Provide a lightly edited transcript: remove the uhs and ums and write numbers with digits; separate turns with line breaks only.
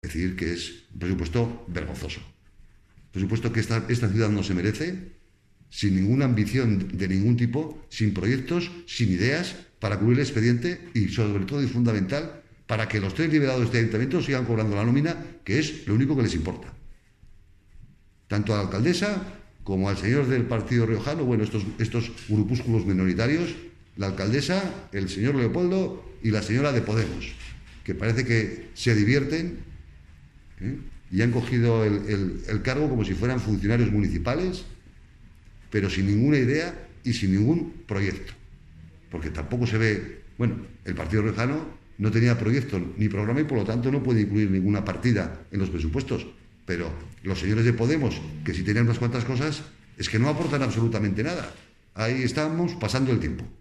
decir que es un presupuesto vergonzoso. Un presupuesto que esta ciudad no se merece, sin ninguna ambición de ningún tipo, sin proyectos, sin ideas, para cubrir el expediente y, sobre todo y fundamental, para que los 3 liberados de este ayuntamiento sigan cobrando la nómina, que es lo único que les importa. Tanto a la alcaldesa como al señor del partido riojano, bueno, estos grupúsculos minoritarios, la alcaldesa, el señor Leopoldo y la señora de Podemos, que parece que se divierten, y han cogido el cargo como si fueran funcionarios municipales, pero sin ninguna idea y sin ningún proyecto. Porque tampoco se ve... Bueno, el partido riojano no tenía proyecto ni programa y por lo tanto no puede incluir ninguna partida en los presupuestos. Pero los señores de Podemos, que sí tenían unas cuantas cosas, es que no aportan absolutamente nada. Ahí estamos pasando el tiempo.